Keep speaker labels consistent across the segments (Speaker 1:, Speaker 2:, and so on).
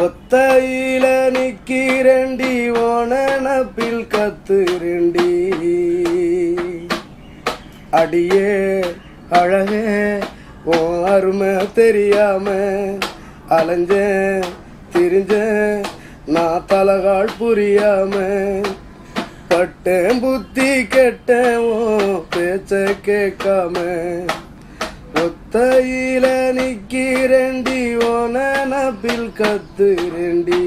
Speaker 1: ஒத்தையில நிக்கிறண்டி ஓனப்பில் கத்துரண்டி அடியே அழகே ஓ அருமை தெரியாம அலைஞ்சேன் திரிஞ்சேன் நான் தலகால் புரியாம பட்டேன் புத்தி கெட்டேன் ஓ பேச்ச கேட்காம ஒத்தையில நிக்கிறண்டி ஓனப்பில் கத்துரண்டி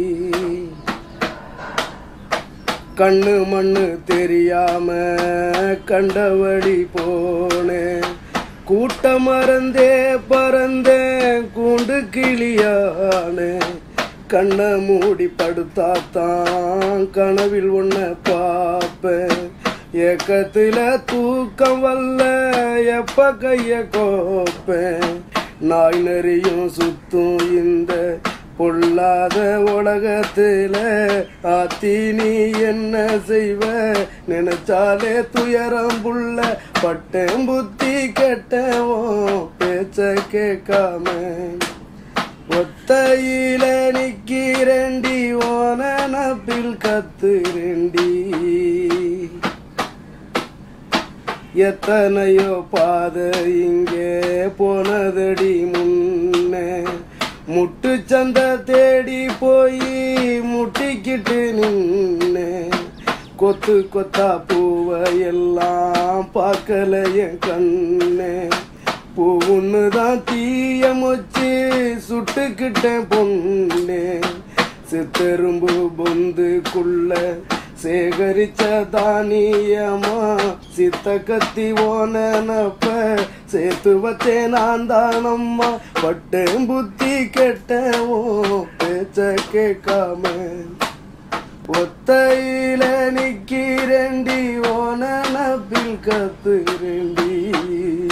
Speaker 1: கண்ணு மண்ணு தெரியாம கண்டவழி போனேன் கூட்ட மறந்தே பறந்தேன் கூண்டு கிளியானே கண்ணை மூடி படுத்தாத்தான் கனவில் ஒன்ன பாப்பேன் ஏக்கத்துல தூக்கம் வல்ல எப்ப கைய கோப்பேன் நாய் நெறியும் சுத்தும் இந்த பொல்லாத உலகத்துல ஆத்தி நீ என்ன செய்வ நினைச்சாலே துயரம் புள்ள பட்டேன் புத்தி கெட்டவோ பேச்ச கேட்காம ஒத்தையில நிக்கிறண்டி ஓனப்பில் கத்துரண்டி எத்தனையோ பாதை இங்கே போனதடி முன்னே முட்டு சந்த தேடி போய் முட்டிக்கிட்டு நின்னே கொத்து கொத்தா பூவை எல்லாம் பார்க்கல என் கண்ணே பூ ஒண்ணுதான் தீய மொச்சு சுட்டுக்கிட்டேன் பொண்ணே சித்தெரும்பு பொந்துக்குள்ள சேகரிச்ச தானியமா சித்த கத்தி ஓனப்ப சேர்த்து வச்சேன் நான் தானம்மா பட்டேன் புத்தி கெட்டவோ பேச்ச கேட்காம ஒத்தையில நிக்கிறண்டி ஓனப்பில் கத்துரண்டி